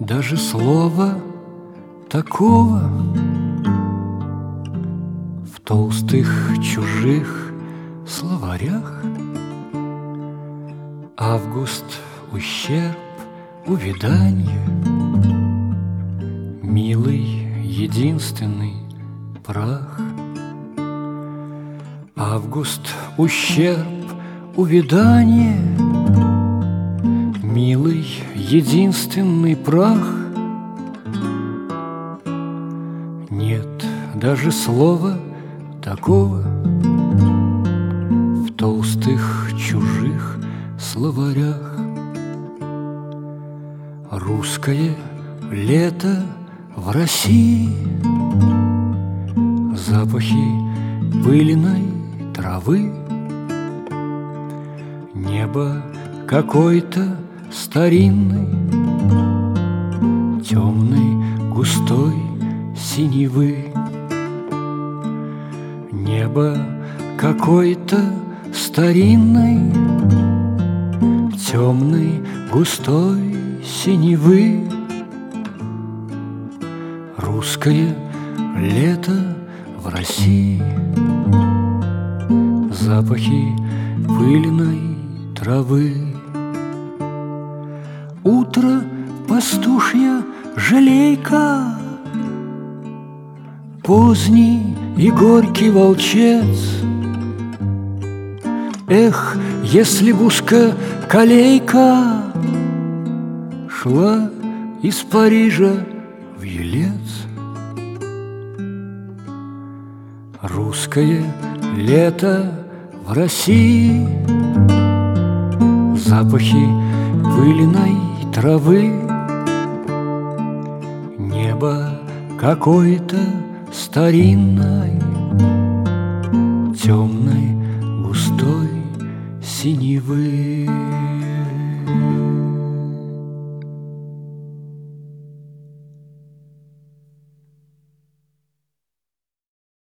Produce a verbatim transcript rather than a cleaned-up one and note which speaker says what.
Speaker 1: даже слова такого в толстых чужих словарях. Август — ущерб, увяданье, милый, единственный прах. Август — ущерб, увяданье, милый, единственный прах. Нет даже слова такого в толстых чужих словарях. Русское лето в России, запахи пыльной травы, небо какой-то старинный, темный, густой синевы. Небо какой-то старинный, темный, густой синевы. Русское лето в России, запахи пыльной травы. Утро — пастушья жалейка, поздний и горький волчец. Эх, если б узкоколейка шла из Парижа в Елец. Русское лето в России, запахи пыльной травы, небо какой-то старинной, темной, густой синевы.